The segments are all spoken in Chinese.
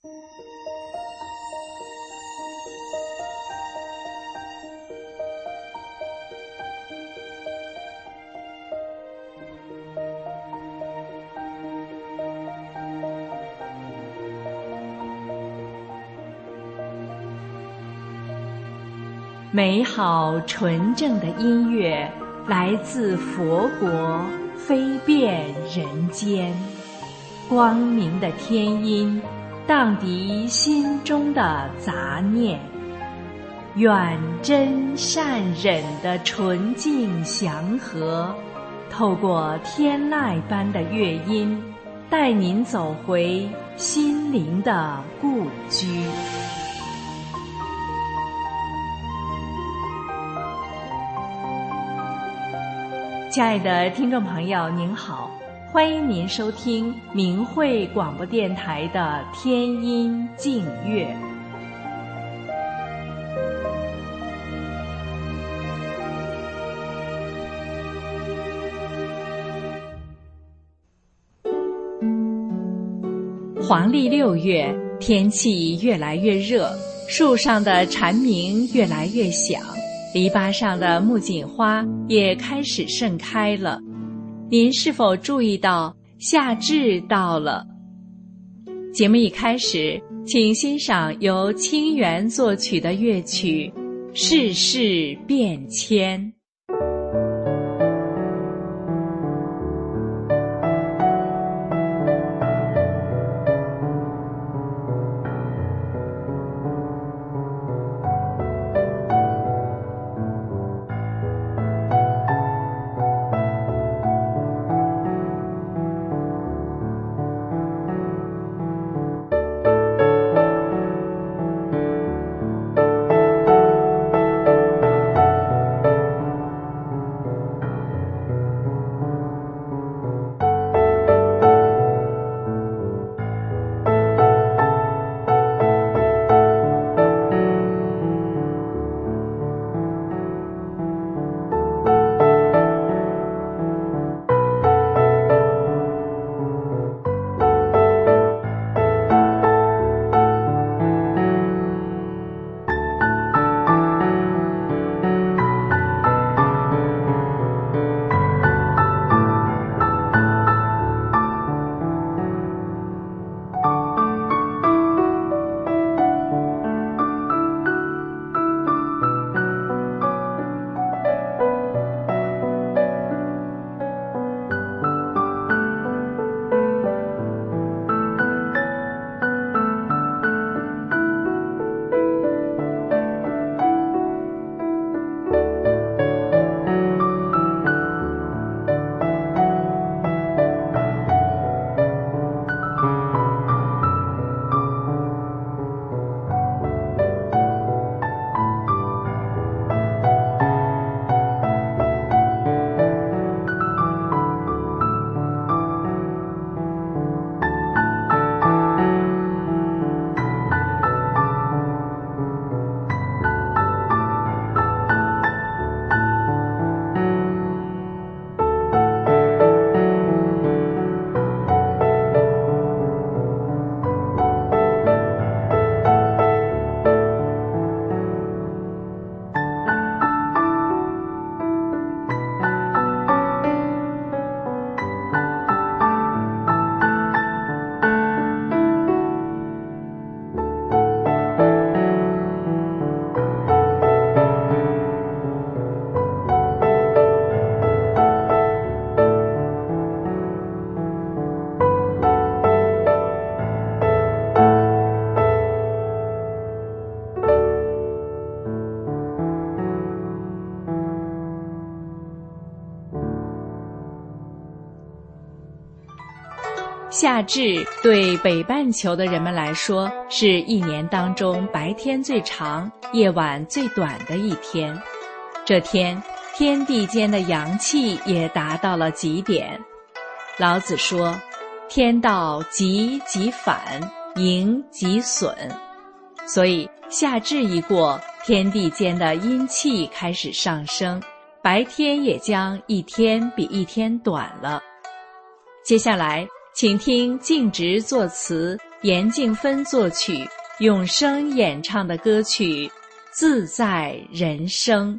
美好纯正的音乐来自佛国，飞遍人间。光明的天音荡涤心中的杂念，愿真善忍的纯净祥和，透过天籁般的乐音，带您走回心灵的故居。亲爱的听众朋友您好，欢迎您收听明慧广播电台的天音净乐。黄历6月，天气越来越热，树上的蝉鸣越来越响，篱笆上的木槿花也开始盛开了。您是否注意到夏至到了？节目一开始，请欣赏由清源作曲的乐曲《世事变迁》。夏至对北半球的人们来说，是一年当中白天最长、夜晚最短的一天。这天，天地间的阳气也达到了极点。老子说：“天道极即反，盈即损。”所以夏至一过，天地间的阴气开始上升，白天也将一天比一天短了。接下来请听净直作词、 严静芬作曲，永生演唱的歌曲《自在人生》。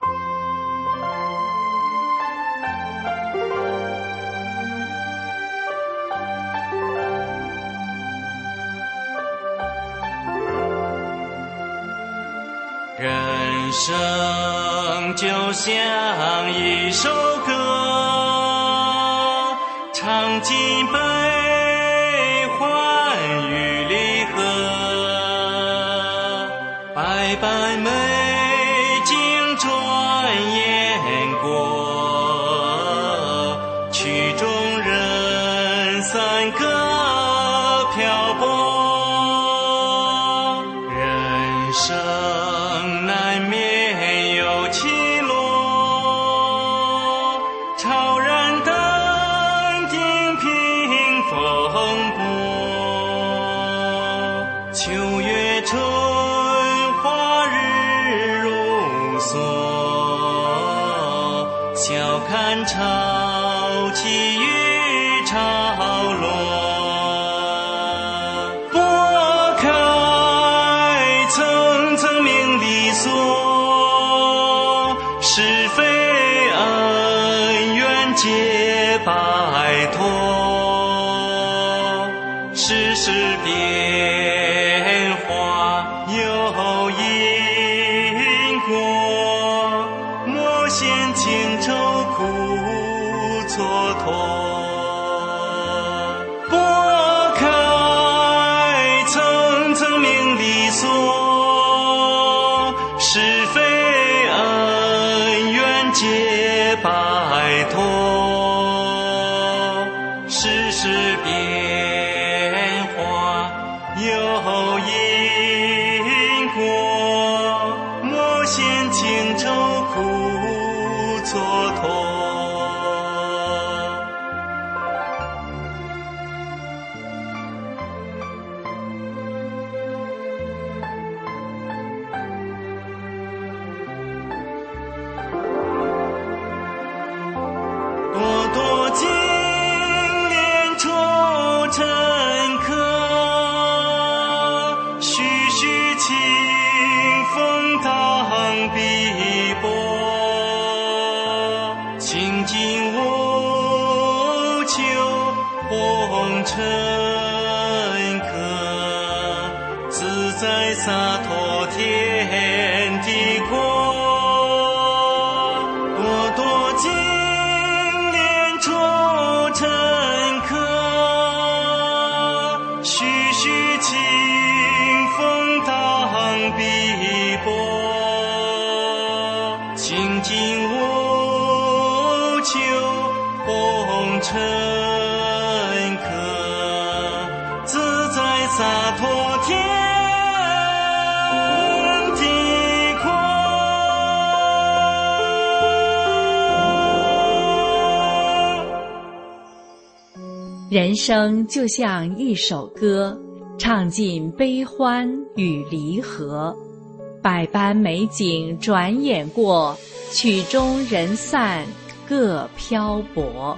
人生就像一首歌，唱尽悲欢与离合，百般美景转眼过，曲终人散各漂泊。人生难免有起落，超然登顶平风波。秋月春花日如梭，笑看潮起与潮落。拨开层层明里锁，是非恩怨皆摆脱。世事变化有因果，莫嫌情愁苦蹉跎。拨开层层明里锁，是非恩怨皆摆脱。世事变化有因果，莫嫌情愁苦蹉跎。多多经年愁沉疴，徐徐清风荡碧波。清静无求红尘客，自在洒脱天地国。多多经愁沉疴，徐徐清风荡碧波。清静无求红尘客，自在洒脱天地阔。 人生就像一首歌，唱尽悲欢与离合，百般美景转眼过，曲终人散各漂泊。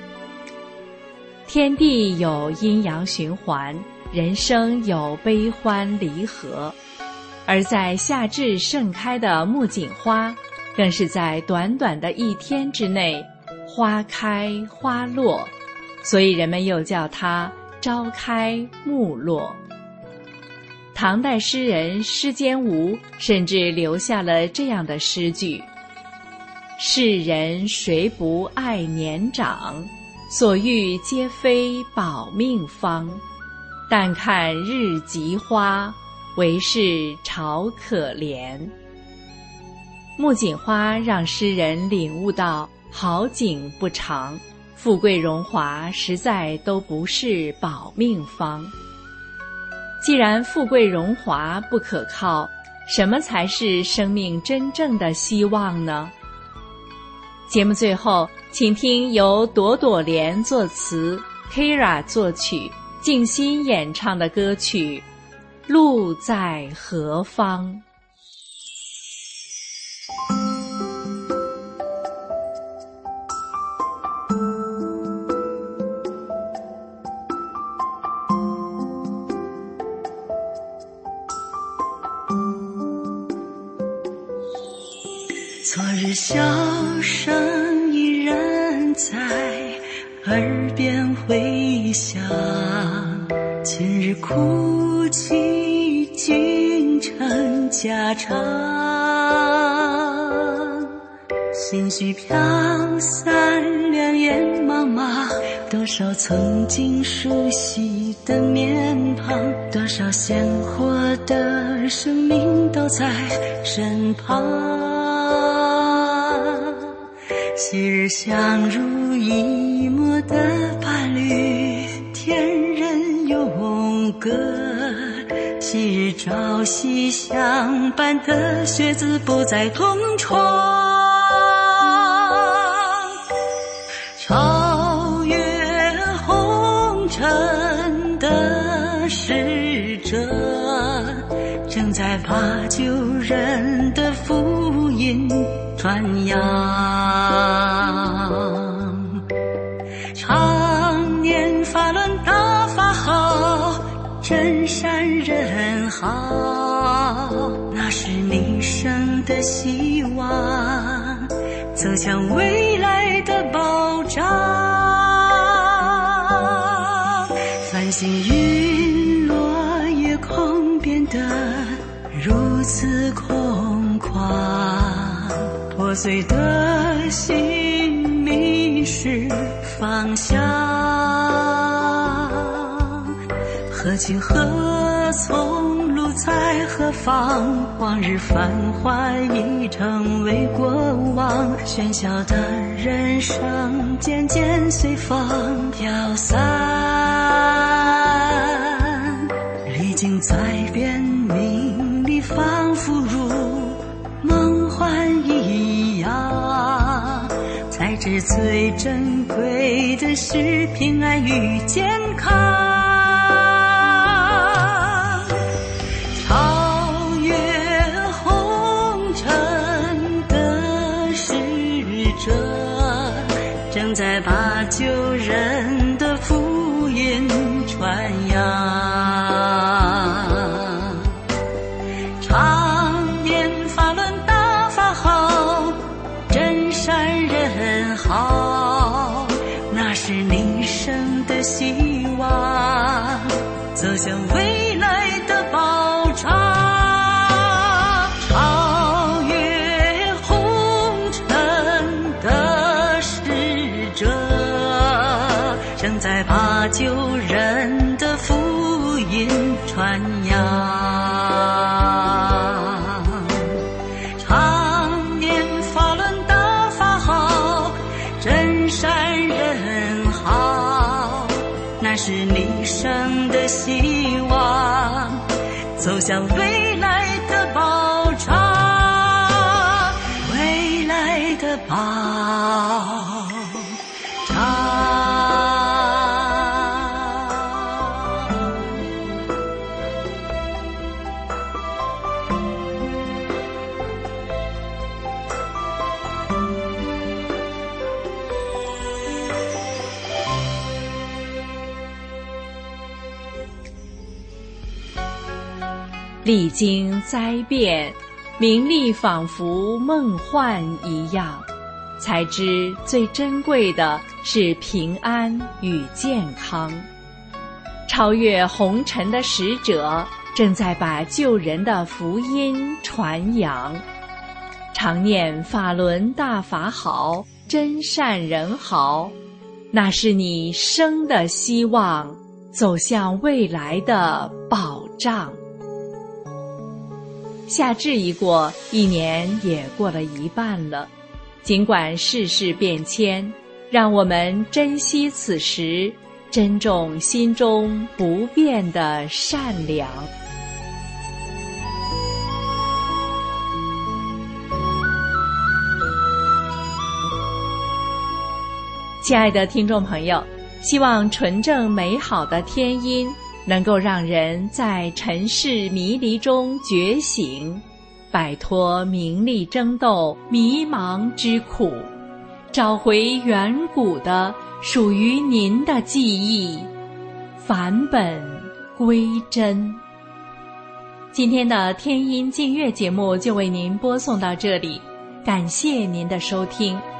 天地有阴阳循环，人生有悲欢离合，而在夏至盛开的木槿花，更是在短短的一天之内花开花落，所以人们又叫它朝开暮落。唐代诗人施坚吾甚至留下了这样的诗句：世人谁不爱年长，所欲皆非保命方。但看日极花，为是朝可怜。木槿花让诗人领悟到好景不长，富贵荣华实在都不是保命方。既然富贵荣华不可靠，什么才是生命真正的希望呢？节目最后，请听由朵朵莲作词， Kira 作曲，静心演唱的歌曲《路在何方》。 昨日笑声依然在耳边回响，今日哭泣竟成家常。心绪飘散，两眼茫茫，多少曾经熟悉的面庞，多少鲜活的生命都在身旁。昔日相濡以沫的伴侣，天人永隔。昔日朝夕相伴的学子，不再同窗。超越红尘的使者，正在把旧人的福音传扬。常年法轮大法好，真善人好，那是民生的希望，走向未来的保障。繁星陨落，夜空变得如此空旷，破碎的心迷失方向。何去何从，路在何方？往日繁华已成为过往，喧嚣的人生渐渐随风飘散。历经灾变，名利仿佛如梦幻一样，才知最珍贵的是平安与健康。正在把救人的福音传扬，常年法轮大法好，真善人好，那是你生的希望，走向未来的保障。正在把救人的福音传扬，常年法轮大法好，真善人好，那是你生的希望，走向未来的保障，未来的保障。 历经灾变，名利仿佛梦幻一样，才知最珍贵的是平安与健康。超越红尘的使者，正在把救人的福音传扬。常念法轮大法好，真善人好，那是你生的希望，走向未来的保障。夏至一过，一年也过了一半了。尽管世事变迁，让我们珍惜此时，珍重心中不变的善良。亲爱的听众朋友，希望纯正美好的天音能够让人在尘世迷离中觉醒，摆脱名利争斗迷茫之苦，找回远古的属于您的记忆，返本归真。今天的天音净月节目就为您播送到这里， 感谢您的收听。